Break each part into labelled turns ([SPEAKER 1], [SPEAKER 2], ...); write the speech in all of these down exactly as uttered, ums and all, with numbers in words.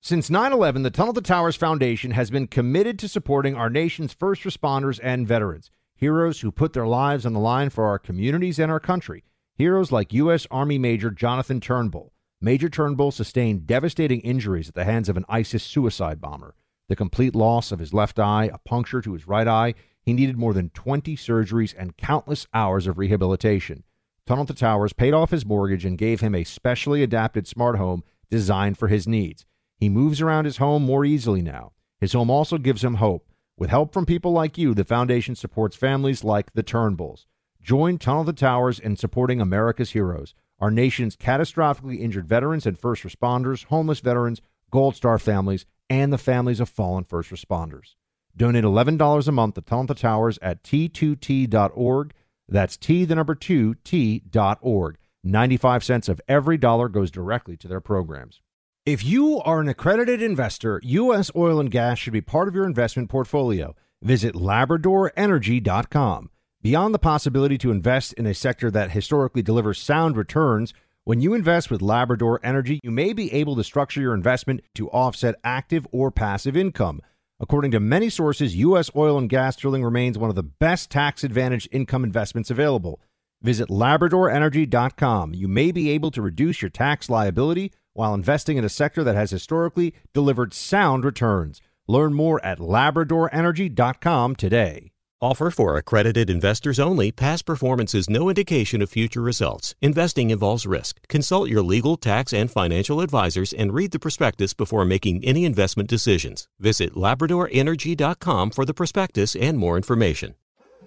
[SPEAKER 1] Since nine eleven, the Tunnel to Towers Foundation has been committed to supporting our nation's first responders and veterans, heroes who put their lives on the line for our communities and our country. Heroes like U S. Army Major Jonathan Turnbull. Major Turnbull sustained devastating injuries at the hands of an ISIS suicide bomber. The complete loss of his left eye, a puncture to his right eye. He needed more than twenty surgeries and countless hours of rehabilitation. Tunnel to Towers paid off his mortgage and gave him a specially adapted smart home designed for his needs. He moves around his home more easily now. His home also gives him hope. With help from people like you, the foundation supports families like the Turnbulls. Join Tunnel to Towers in supporting America's heroes, our nation's catastrophically injured veterans and first responders, homeless veterans, Gold Star families, and the families of fallen first responders. Donate eleven dollars a month to Tunnel to Towers at T two T dot org. That's T, the number two, T dot org. ninety-five cents of every dollar goes directly to their programs. If you are an accredited investor, U S oil and gas should be part of your investment portfolio. Visit Labrador Energy dot com. Beyond the possibility to invest in a sector that historically delivers sound returns, when you invest with Labrador Energy, you may be able to structure your investment to offset active or passive income. According to many sources, U S oil and gas drilling remains one of the best tax-advantaged income investments available. Visit Labrador Energy dot com. You may be able to reduce your tax liability while investing in a sector that has historically delivered sound returns. Learn more at Labrador Energy dot com today.
[SPEAKER 2] Offer for accredited investors only. Past performance is no indication of future results. Investing involves risk. Consult your legal, tax, and financial advisors and read the prospectus before making any investment decisions. Visit Labrador Energy dot com for the prospectus and more information.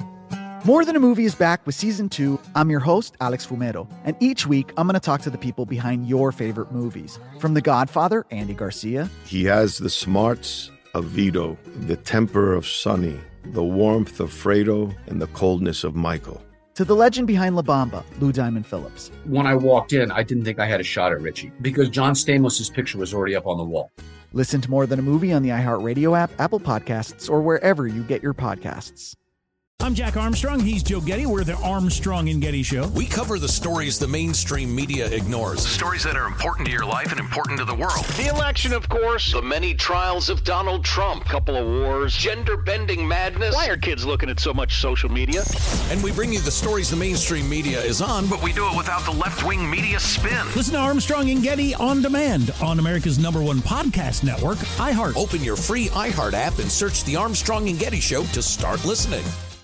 [SPEAKER 3] More Than a Movie is back with Season two. I'm your host, Alex Fumero, and each week I'm going to talk to the people behind your favorite movies. From The Godfather, Andy Garcia.
[SPEAKER 4] He has the smarts of Vito, the temper of Sonny, the warmth of Fredo, and the coldness of Michael.
[SPEAKER 3] To the legend behind La Bamba, Lou Diamond Phillips.
[SPEAKER 5] When I walked in, I didn't think I had a shot at Richie because John Stamos' picture was already up on the wall.
[SPEAKER 3] Listen to More Than a Movie on the iHeartRadio app, Apple Podcasts, or wherever you get your podcasts.
[SPEAKER 6] I'm Jack Armstrong. He's Joe Getty. We're the Armstrong and Getty Show.
[SPEAKER 7] We cover the stories the mainstream media ignores. Stories that are important to your life and important to the world.
[SPEAKER 8] The election, of course.
[SPEAKER 7] The many trials of Donald Trump.
[SPEAKER 8] Couple of wars.
[SPEAKER 7] Gender-bending madness.
[SPEAKER 8] Why are kids looking at so much social media?
[SPEAKER 7] And we bring you the stories the mainstream media is on, but we do it without the left-wing media spin.
[SPEAKER 6] Listen to Armstrong and Getty on demand on America's number one podcast network, iHeart.
[SPEAKER 7] Open your free iHeart app and search The Armstrong and Getty Show to start listening.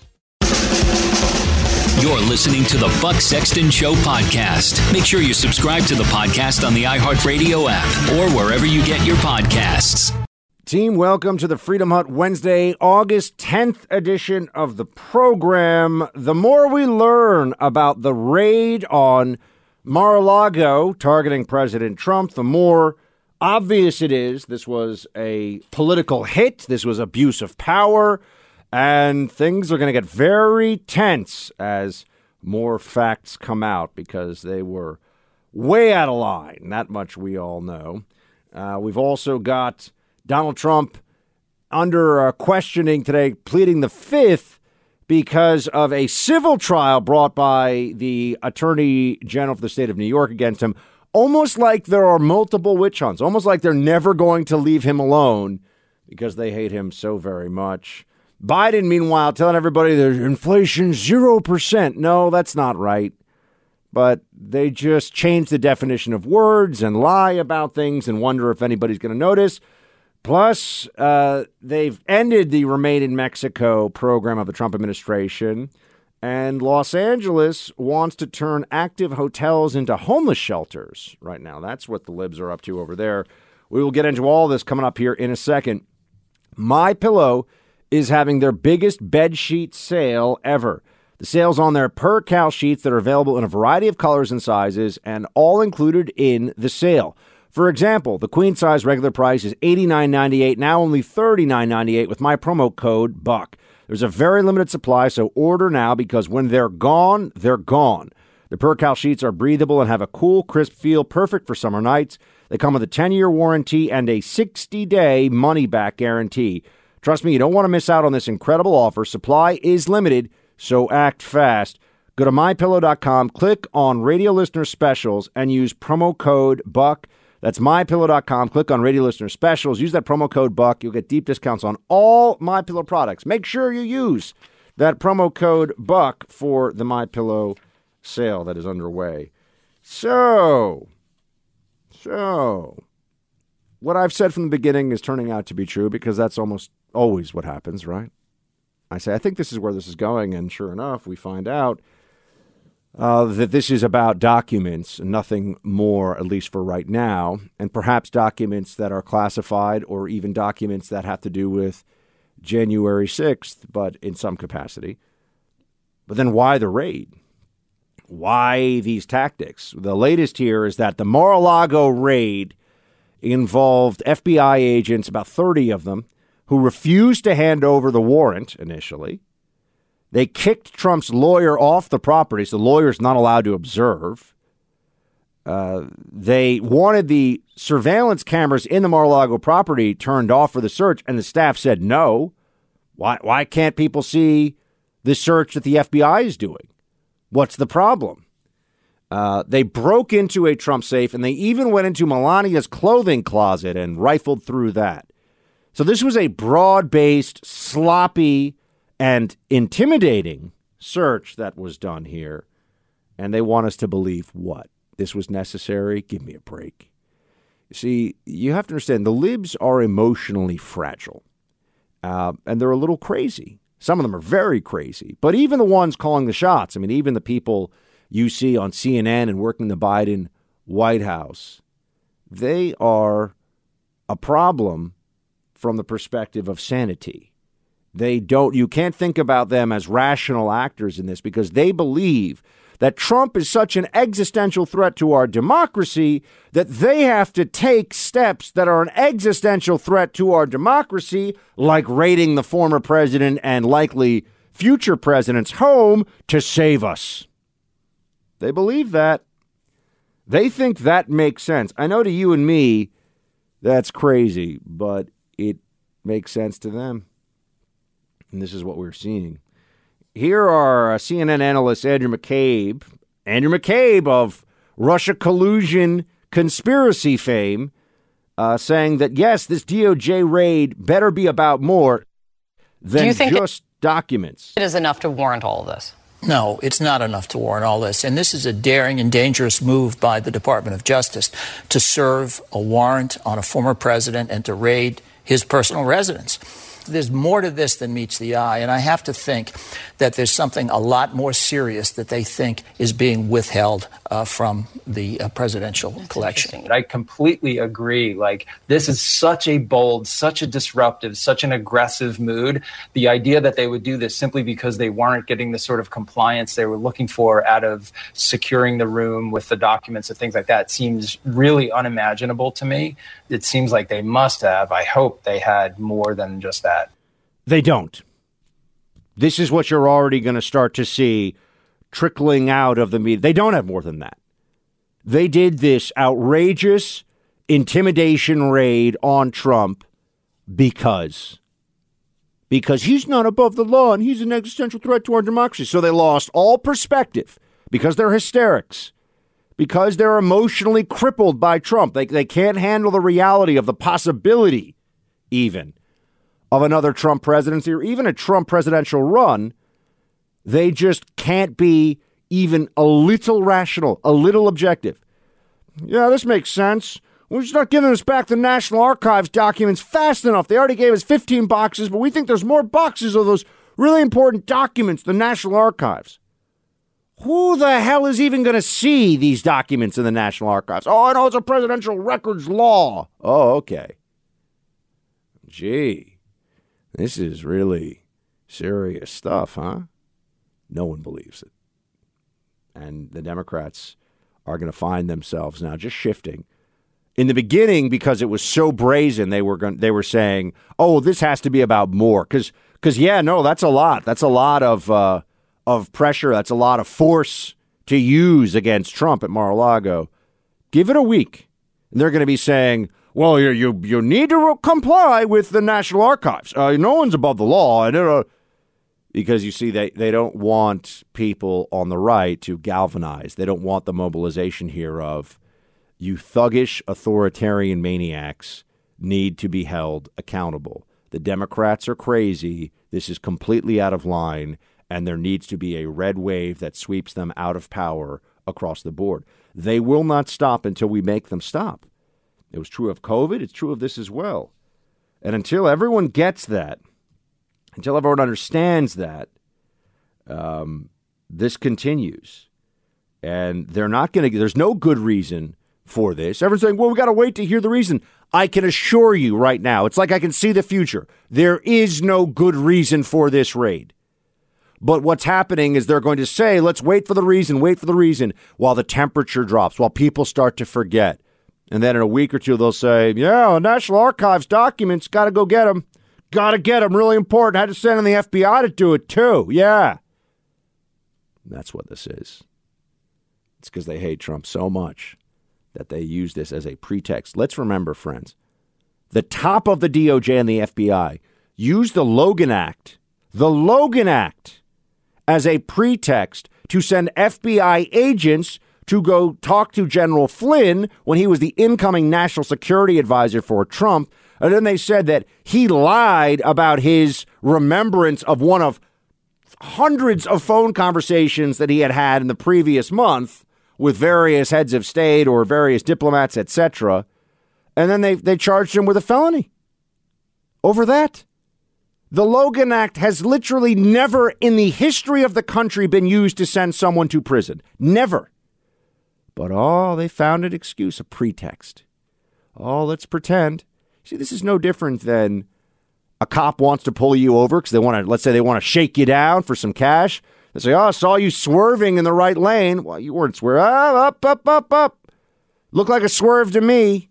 [SPEAKER 9] You're listening to the Buck Sexton Show podcast. Make sure you subscribe to the podcast on the iHeartRadio app or wherever you get your podcasts.
[SPEAKER 1] Team, welcome to the Freedom Hut Wednesday, August tenth edition of the program. The more we learn about the raid on Mar-a-Lago targeting President Trump, the more obvious it is this was a political hit. This was abuse of power. And things are going to get very tense as more facts come out because they were way out of line. That much we all know. Uh, we've also got Donald Trump under uh, questioning today, pleading the fifth because of a civil trial brought by the Attorney General for the state of New York against him, almost like there are multiple witch hunts, almost like they're never going to leave him alone because they hate him so very much. Biden, meanwhile, telling everybody that inflation's zero percent. No, that's not right. But they just change the definition of words and lie about things and wonder if anybody's going to notice. Plus, uh, they've ended the Remain in Mexico program of the Trump administration. And Los Angeles wants to turn active hotels into homeless shelters right now. That's what the libs are up to over there. We will get into all this coming up here in a second. MyPillow is having their biggest bed sheet sale ever. The sale's on their per-cal sheets that are available in a variety of colors and sizes and all included in the sale. For example, the queen size regular price is eighty-nine ninety-eight, now only thirty-nine ninety-eight with my promo code BUCK. There's a very limited supply, so order now because when they're gone, they're gone. The per-cal sheets are breathable and have a cool, crisp feel, perfect for summer nights. They come with a ten-year warranty and a sixty-day money-back guarantee. Trust me, you don't want to miss out on this incredible offer. Supply is limited, so act fast. Go to my pillow dot com, click on radio listener specials, and use promo code BUCK. That's my pillow dot com. Click on Radio Listener Specials. Use that promo code BUCK. You'll get deep discounts on all MyPillow products. Make sure you use that promo code BUCK for the MyPillow sale that is underway. So, so, what I've said from the beginning is turning out to be true because that's almost always what happens, right? I say, I think this is where this is going, and sure enough, we find out uh, that this is about documents, nothing more, at least for right now, and perhaps documents that are classified or even documents that have to do with January sixth, but in some capacity. But then why the raid? Why these tactics? The latest here is that the Mar-a-Lago raid involved F B I agents, about thirty of them, who refused to hand over the warrant initially. They kicked Trump's lawyer off the property, so the lawyer's not allowed to observe. Uh, they wanted the surveillance cameras in the Mar-a-Lago property turned off for the search, and the staff said no. Why, why can't people see the search that the F B I is doing? What's the problem? Uh, they broke into a Trump safe, and they even went into Melania's clothing closet and rifled through that. So this was a broad-based, sloppy, and intimidating search that was done here. And they want us to believe what? This was necessary? Give me a break. See, you have to understand, the libs are emotionally fragile. Uh, and they're a little crazy. Some of them are very crazy. But even the ones calling the shots, I mean, even the people you see on C N N and working the Biden White House, they are a problem from the perspective of sanity. They don't, you can't think about them as rational actors in this because they believe that Trump is such an existential threat to our democracy that they have to take steps that are an existential threat to our democracy, like raiding the former president and likely future president's home to save us. They believe that. They think that makes sense. I know to you and me, that's crazy, but it makes sense to them. And this is what we're seeing. Here are uh, C N N analyst Andrew McCabe, Andrew McCabe of Russia collusion conspiracy fame, uh, saying that, yes, this D O J raid better be about more than just it, documents.
[SPEAKER 10] It is enough to warrant all of this.
[SPEAKER 11] No, it's not enough to warrant all this. And this is a daring and dangerous move by the Department of Justice to serve a warrant on a former president and to raid his personal residence. There's more to this than meets the eye, and I have to think that there's something a lot more serious that they think is being withheld uh, from the uh, presidential That's collection.
[SPEAKER 12] I completely agree. Like, this is such a bold, such a disruptive, such an aggressive mood. The idea that they would do this simply because they weren't getting the sort of compliance they were looking for out of securing the room with the documents and things like that seems really unimaginable to me. It seems like they must have, I hope they had more than just that.
[SPEAKER 1] They don't. This is what you're already going to start to see trickling out of the media. They don't have more than that. They did this outrageous intimidation raid on Trump because, because he's not above the law and he's an existential threat to our democracy. So they lost all perspective because they're hysterics, because they're emotionally crippled by Trump. They, they can't handle the reality of the possibility even of another Trump presidency or even a Trump presidential run. They just can't be even a little rational, a little objective. Yeah, this makes sense. We're just not giving us back the National Archives documents fast enough. They already gave us fifteen boxes, but we think there's more boxes of those really important documents, the National Archives. Who the hell is even going to see these documents in the National Archives? Oh, I know it's a presidential records law. Oh, okay. Gee. This is really serious stuff, huh? No one believes it. And the Democrats are going to find themselves now just shifting. In the beginning, because it was so brazen, they were going, they were saying, "Oh, this has to be about more." Because, because yeah, no, that's a lot. That's a lot of uh, of pressure. That's a lot of force to use against Trump at Mar-a-Lago. Give it a week, and they're going to be saying, well, you you you need to comply with the National Archives. Uh, no one's above the law, and uh, because you see, they they don't want people on the right to galvanize. They don't want the mobilization here of You thuggish authoritarian maniacs need to be held accountable. The Democrats are crazy. This is completely out of line, and there needs to be a red wave that sweeps them out of power across the board. They will not stop until we make them stop. It was true of COVID. It's true of this as well. And until everyone gets that, until everyone understands that, um, this continues. And they're not going to, there's no good reason for this. Everyone's saying, well, we got to wait to hear the reason. I can assure you right now, it's like I can see the future. There is no good reason for this raid. But what's happening is they're going to say, let's wait for the reason, wait for the reason, while the temperature drops, while people start to forget. And then in a week or two, they'll say, yeah, National Archives documents, got to go get them. Got to get them, really important. Had to send in the F B I to do it, too. Yeah. That's what this is. It's because they hate Trump so much that they use this as a pretext. Let's remember, friends, the top of the D O J and the F B I used the Logan Act, the Logan Act, as a pretext to send F B I agents to go talk to General Flynn when he was the incoming national security advisor for Trump. And then they said that he lied about his remembrance of one of hundreds of phone conversations that he had had in the previous month with various heads of state or various diplomats, et cetera. And then they, they charged him with a felony over that. The Logan Act has literally never in the history of the country been used to send someone to prison. Never. But, oh, they found an excuse, a pretext. Oh, let's pretend. See, this is no different than a cop wants to pull you over because they want to, let's say they want to shake you down for some cash. They say, oh, I saw you swerving in the right lane. Well, you weren't swerving. Oh, up, up, up, up. Looked like a swerve to me.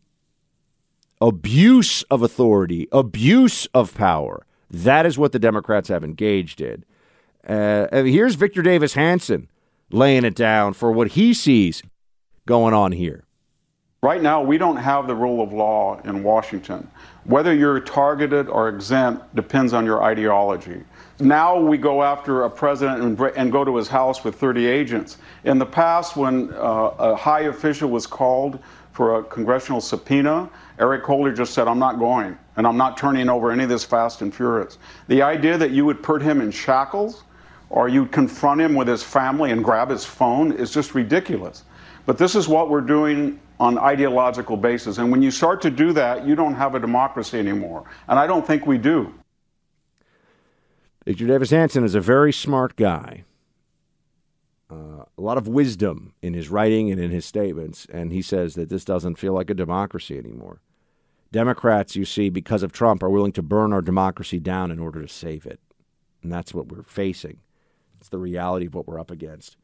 [SPEAKER 1] Abuse of authority, abuse of power. That is what the Democrats have engaged in. Uh, and here's Victor Davis Hanson laying it down for what he sees going on here.
[SPEAKER 13] Right now, we don't have the rule of law in Washington. Whether you're targeted or exempt depends on your ideology. Now we go after a president and, and go to his house with thirty agents. In the past, when uh, a high official was called for a congressional subpoena, Eric Holder just said, I'm not going, and I'm not turning over any of this fast and furious. The idea that you would put him in shackles or you'd confront him with his family and grab his phone is just ridiculous. But this is what we're doing on ideological basis. And when you start to do that, you don't have a democracy anymore. And I don't think we do.
[SPEAKER 1] Victor Davis Hanson is a very smart guy. Uh, a lot of wisdom in his writing and in his statements. And he says that this doesn't feel like a democracy anymore. Democrats, you see, because of Trump, are willing to burn our democracy down in order to save it. And that's what we're facing. It's the reality of what we're up against.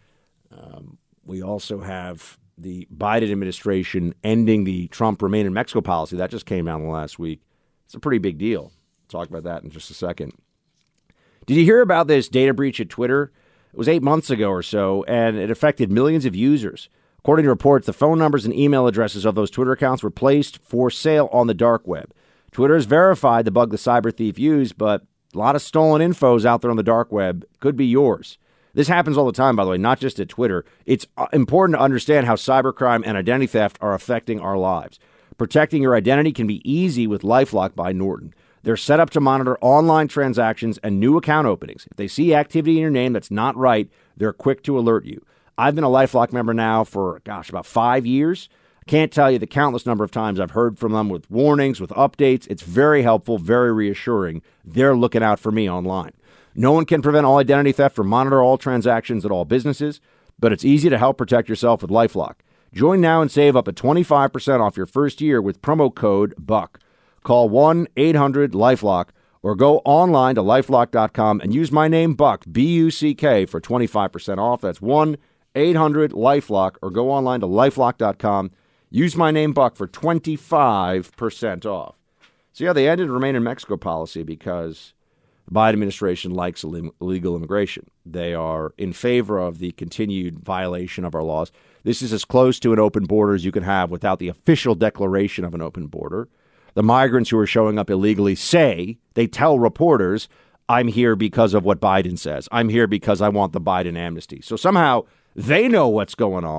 [SPEAKER 1] Um, we also have the Biden administration ending the Trump remain in Mexico policy. That just came out in the last week. It's a pretty big deal. We'll talk about that in just a second. Did you hear about this data breach at Twitter? It was eight months ago or so, and it affected millions of users. According to reports, the phone numbers and email addresses of those Twitter accounts were placed for sale on the dark web. Twitter has verified the bug the cyber thief used, but a lot of stolen infos out there on the dark web could be yours. This happens all the time, by the way, not just at Twitter. It's important to understand how cybercrime and identity theft are affecting our lives. Protecting your identity can be easy with LifeLock by Norton. They're set up to monitor online transactions and new account openings. If they see activity in your name that's not right, they're quick to alert you. I've been a LifeLock member now for, gosh, about five years. I can't tell you the countless number of times I've heard from them with warnings, with updates. It's very helpful, very reassuring. They're looking out for me online. No one can prevent all identity theft or monitor all transactions at all businesses, but it's easy to help protect yourself with LifeLock. Join now and save up to twenty-five percent off your first year with promo code BUCK. Call one eight hundred LifeLock or go online to lifelock dot com and use my name, Buck, B U C K, for twenty-five percent off. That's one eight hundred LifeLock or go online to lifelock dot com. Use my name, Buck, for twenty-five percent off. So, yeah, they ended Remain in Mexico policy because the Biden administration likes illegal immigration. They are in favor of the continued violation of our laws. This is as close to an open border as you can have without the official declaration of an open border. The migrants who are showing up illegally say, they tell reporters, I'm here because of what Biden says. I'm here because I want the Biden amnesty. So somehow they know what's going on,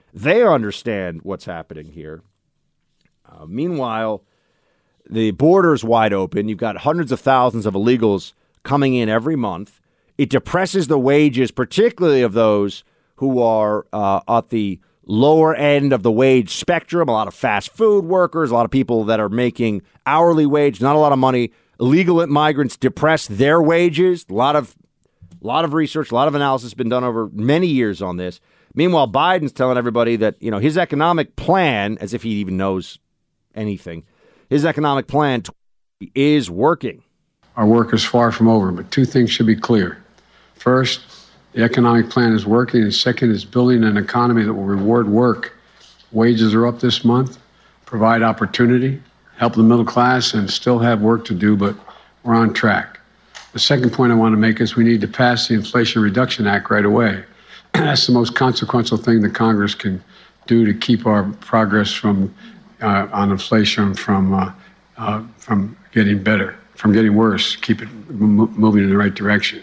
[SPEAKER 1] They understand what's happening here. Uh, meanwhile, the border's wide open. You've got hundreds of thousands of illegals coming in every month. It depresses the wages, particularly of those who are uh, at the lower end of the wage spectrum. A lot of fast food workers, a lot of people that are making hourly wage, not a lot of money. Illegal migrants depress their wages. A lot of, a lot of research, a lot of analysis has been done over many years on this. Meanwhile, Biden's telling everybody that, you know, his economic plan, as if he even knows anything, his economic plan is working.
[SPEAKER 14] Our work is far from over, but two things should be clear. First, the economic plan is working, and second is building an economy that will reward work. Wages are up this month, provide opportunity, help the middle class, and still have work to do, but we're on track. The second point I want to make is we need to pass the Inflation Reduction Act right away. That's the most consequential thing that Congress can do to keep our progress from uh, on inflation from uh, uh, from getting better, from getting worse, keep it m- moving in the right direction.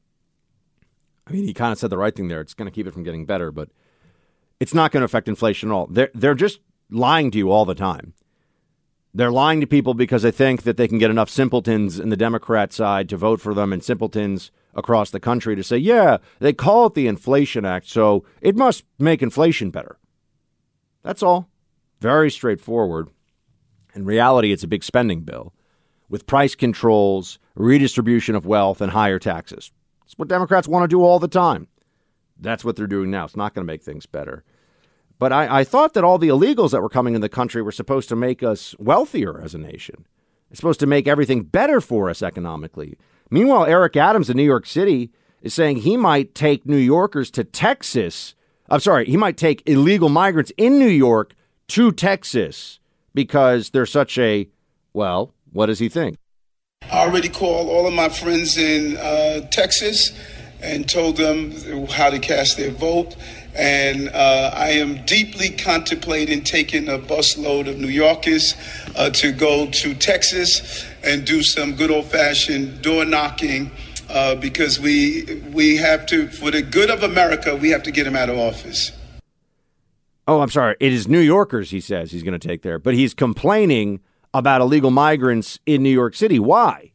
[SPEAKER 1] I mean, he kind of said the right thing there. It's going to keep it from getting better, but it's not going to affect inflation at all. They're, they're just lying to you all the time. They're lying to people because they think that they can get enough simpletons in the Democrat side to vote for them and simpletons across the country to say, yeah, they call it the Inflation Act, so it must make inflation better. That's all. Very straightforward. In reality, it's a big spending bill with price controls, redistribution of wealth, and higher taxes. It's what Democrats want to do all the time. That's what they're doing now. It's not going to make things better. But I, I thought that all the illegals that were coming in the country were supposed to make us wealthier as a nation. It's supposed to make everything better for us economically. Meanwhile, Eric Adams in New York City is saying he might take New Yorkers to Texas. I'm sorry, he might take illegal migrants in New York to Texas because they're such a, well, what does he think?
[SPEAKER 15] I already called all of my friends in uh, Texas and told them how to cast their vote. And uh, I am deeply contemplating taking a busload of New Yorkers uh, to go to Texas and do some good old-fashioned door knocking uh, because we we have to, for the good of America, we have to get him out of office.
[SPEAKER 1] Oh, I'm sorry. It is New Yorkers, he says, he's going to take there. But he's complaining about illegal migrants in New York City. Why?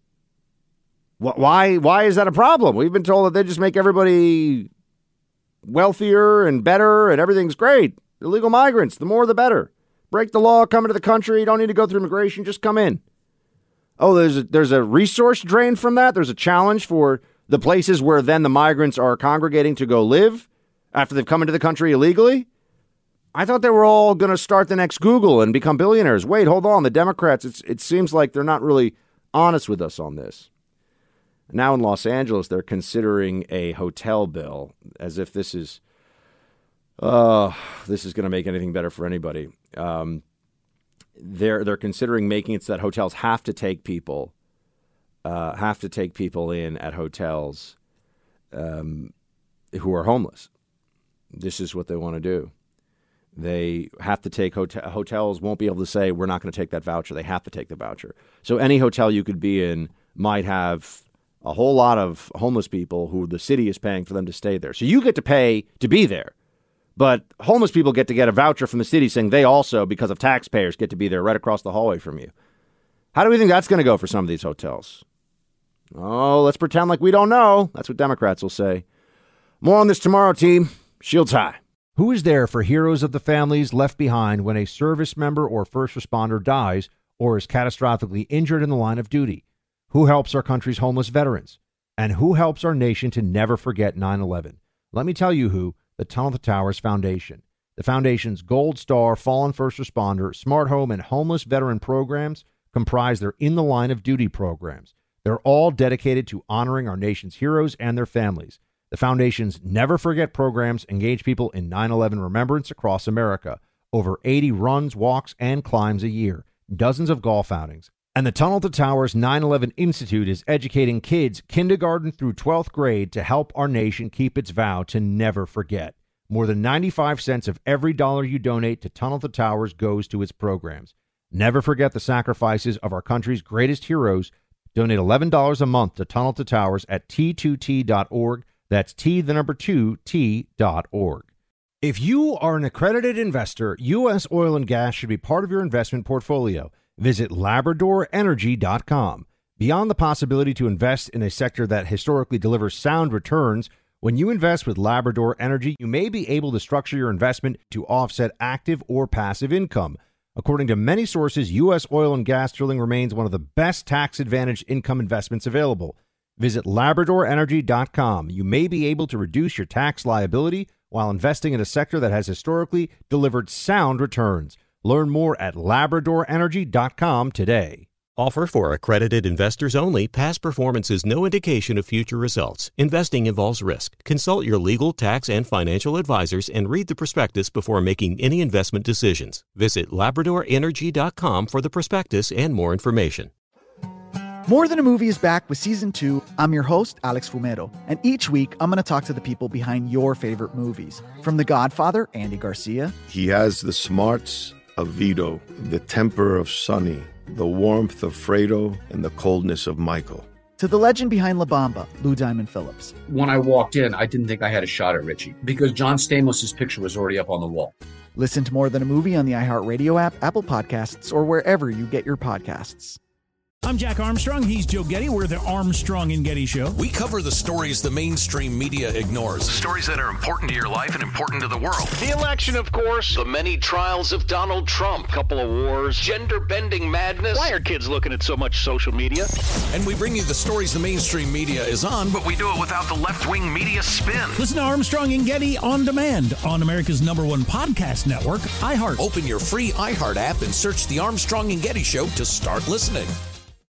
[SPEAKER 1] Why? Why is that a problem? We've been told that they just make everybody wealthier and better and everything's great. Illegal migrants, the more the better. Break the law, come into the country. You don't need to go through immigration. Just come in. Oh, there's a, there's a resource drain from that. There's a challenge for the places where then the migrants are congregating to go live after they've come into the country illegally. I thought they were all going to start the next Google and become billionaires. Wait, hold on. The Democrats, it's, it seems like they're not really honest with us on this. Now in Los Angeles, they're considering a hotel bill as if this is, uh, this is going to make anything better for anybody. Um, they're they're considering making it so that hotels have to take people, uh, have to take people in at hotels um, who are homeless. This is what they want to do. They have to take hotel hotels won't be able to say we're not going to take that voucher. They have to take the voucher. So any hotel you could be in might have a whole lot of homeless people who the city is paying for them to stay there. So you get to pay to be there. But homeless people get to get a voucher from the city saying they also, because of taxpayers, get to be there right across the hallway from you. How do we think that's going to go for some of these hotels? Oh, let's pretend like we don't know. That's what Democrats will say. More on this tomorrow, team. Shields high.
[SPEAKER 16] Who is there for heroes of the families left behind when a service member or first responder dies or is catastrophically injured in the line of duty? Who helps our country's homeless veterans? And who helps our nation to never forget nine eleven? Let me tell you who, the Tunnel to Towers Foundation. The Foundation's Gold Star, Fallen First Responder, Smart Home, and Homeless Veteran programs comprise their In the Line of Duty programs. They're all dedicated to honoring our nation's heroes and their families. The Foundation's Never Forget programs engage people in nine eleven remembrance across America. Over eighty runs, walks, and climbs a year. Dozens of golf outings. And the Tunnel to Towers nine eleven Institute is educating kids kindergarten through twelfth grade to help our nation keep its vow to never forget. More than ninety-five cents of every dollar you donate to Tunnel to Towers goes to its programs. Never forget the sacrifices of our country's greatest heroes. Donate eleven dollars a month to Tunnel to Towers at T two T dot org. That's T, the number two, T dot org. If you are an accredited investor, U S oil and gas should be part of your investment portfolio. Visit Labrador Energy dot com. Beyond the possibility to invest in a sector that historically delivers sound returns, when you invest with Labrador Energy, you may be able to structure your investment to offset active or passive income. According to many sources, U S oil and gas drilling remains one of the best tax-advantaged income investments available. Visit Labrador Energy dot com. You may be able to reduce your tax liability while investing in a sector that has historically delivered sound returns. Learn more at Labrador Energy dot com today.
[SPEAKER 2] Offer for accredited investors only. Past performance is no indication of future results. Investing involves risk. Consult your legal, tax, and financial advisors and read the prospectus before making any investment decisions. Visit Labrador Energy dot com for the prospectus and more information.
[SPEAKER 3] More Than a Movie is back with season two. I'm your host, Alex Fumero, and each week I'm going to talk to the people behind your favorite movies. From The Godfather, Andy Garcia.
[SPEAKER 4] He has the smarts of Vito, the temper of Sonny, the warmth of Fredo, and the coldness of Michael.
[SPEAKER 3] To the legend behind La Bamba, Lou Diamond Phillips.
[SPEAKER 5] When I walked in, I didn't think I had a shot at Richie because John Stamos' picture was already up on the wall.
[SPEAKER 3] Listen to More Than a Movie on the iHeartRadio app, Apple Podcasts, or wherever you get your podcasts.
[SPEAKER 6] I'm Jack Armstrong. He's Joe Getty. We're the Armstrong and Getty Show.
[SPEAKER 7] We cover the stories the mainstream media ignores. Stories that are important to your life and important to the world.
[SPEAKER 8] The election, of course. The many trials of Donald Trump. Couple of wars. Gender-bending madness. Why are kids looking at so much social media?
[SPEAKER 7] And we bring you the stories the mainstream media is on, but we do it without the left-wing media spin.
[SPEAKER 6] Listen to Armstrong and Getty on demand on America's number one podcast network, iHeart.
[SPEAKER 7] Open your free iHeart app and search the Armstrong and Getty Show to start listening.